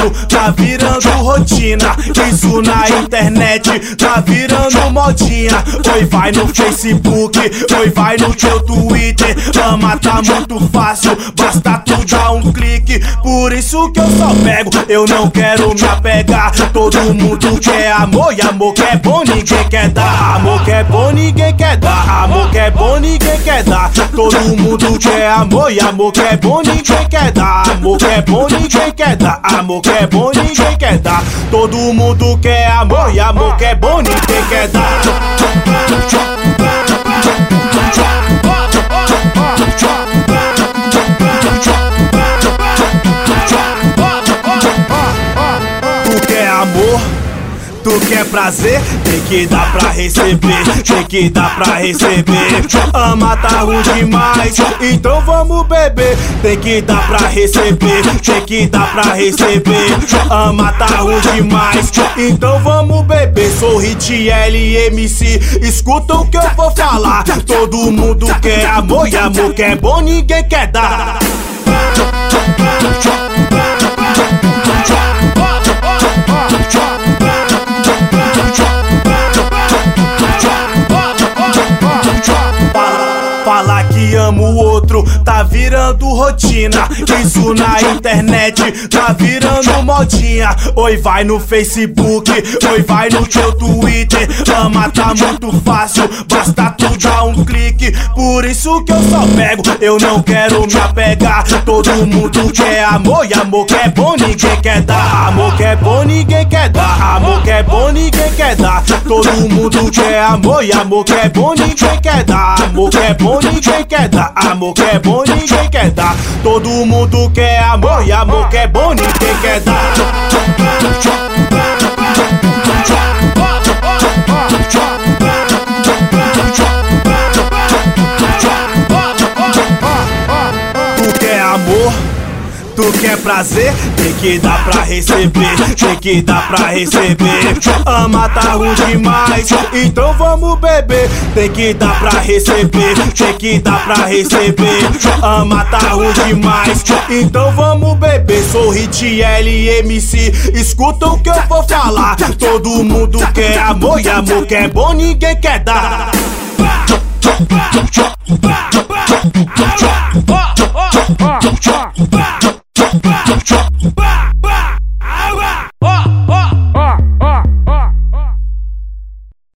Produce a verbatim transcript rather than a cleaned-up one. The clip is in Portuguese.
outro, tá virando rotina. Isso na internet, tá virando modinha. Oi, vai no Facebook, oi, vai no teu Twitter. Ama tá muito fácil, basta tu dar um clique. Por isso que eu só pego, eu não quero me apegar. Todo mundo quer amor e amor que é bom ninguém quer dar. Amor que é bom ninguém quer dar, amor que é bom ninguém quer dar. Todo mundo quer amor e amor que é bom ninguém quer dar. Amor que é bom ninguém quer dar, amor que é bom ninguém quer dar. Todo mundo quer amor e amor que é bom ninguém quer dar. Tu quer amor? Tu quer prazer? Tem que dar pra receber, tem que dar pra receber. Ama tá ruim demais, então vamos beber. Tem que dar pra receber, tem que dar pra receber. Ama tá ruim demais, então vamos beber. Sou Hit L M C, escuta o que eu vou falar. Todo mundo quer amor e amor que é bom ninguém quer dar. Falar que amo o outro, tá virando rotina. Isso na internet, tá virando modinha. Oi, vai no Facebook, oi, vai no teu Twitter. Ama tá muito fácil, basta tu dar um clique. Por isso que eu só pego, eu não quero me apegar. Todo mundo quer amor e amor que é bom ninguém quer dar. Amor que é bom ninguém quer dar, amor que é bom ninguém quer dar. Todo mundo quer amor e amor que é bom ninguém quer dar. Amor que é bom ninguém quer dar, amor que é bom ninguém quer dar. Todo mundo quer amor e amor que é bom ninguém quer dar. Tu quer amor? Tu quer prazer? Tem que dar pra receber, tem que dar pra receber. Ama tá ruim demais, então vamos beber. Tem que dar pra receber, tem que dar pra receber. Ama tá ruim demais, então vamos beber. Sou Hit L M C, escuta o que eu vou falar. Todo mundo quer amor e amor que é bom ninguém quer dar. Oh, oh, oh, oh.